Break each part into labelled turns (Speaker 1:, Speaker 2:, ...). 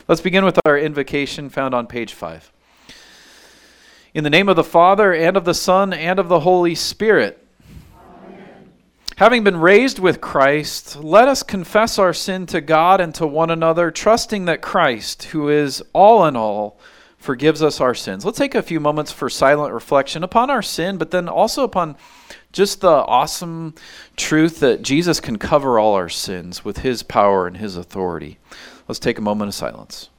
Speaker 1: Let's begin with our invocation found on page 5. In the name of the Father, and of the Son, and of the Holy Spirit. Amen. Having been raised with Christ, let us confess our sin to God and to one another, trusting that Christ, who is all in all, forgives us our sins. Let's take a few moments for silent reflection upon our sin, but then also upon just the awesome truth that Jesus can cover all our sins with his power and his authority. Let's take a moment of silence.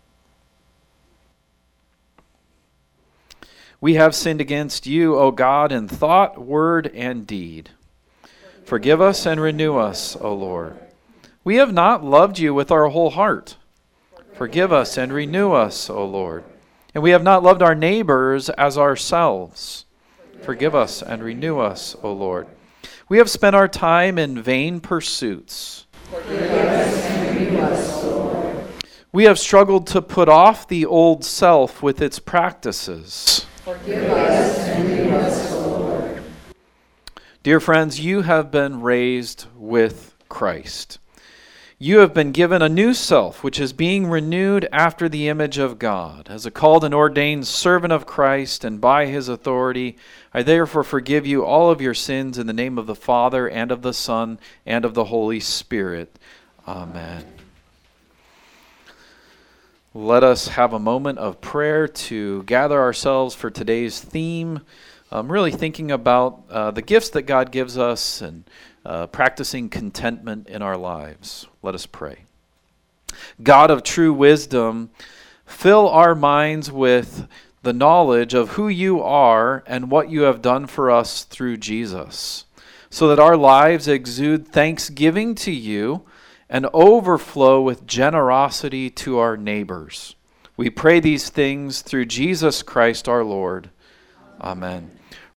Speaker 1: We have sinned against you, O God, in thought, word, and deed. Forgive us and renew us, O Lord. We have not loved you with our whole heart. Forgive us and renew us, O Lord. And we have not loved our neighbors as ourselves. Forgive us and renew us, O Lord. We have spent our time in vain pursuits.
Speaker 2: Forgive us and renew us, O Lord.
Speaker 1: We have struggled to put off the old self with its practices.
Speaker 2: Forgive us and renew us, O Lord.
Speaker 1: Dear friends, you have been raised with Christ. You have been given a new self, which is being renewed after the image of God. As a called and ordained servant of Christ, and by his authority, I therefore forgive you all of your sins in the name of the Father, and of the Son, and of the Holy Spirit. Amen. Let us have a moment of prayer to gather ourselves for today's theme. I'm really thinking about the gifts that God gives us and practicing contentment in our lives. Let us pray. God of true wisdom, fill our minds with the knowledge of who you are and what you have done for us through Jesus, so that our lives exude thanksgiving to you and overflow with generosity to our neighbors. We pray these things through Jesus Christ our Lord. Amen.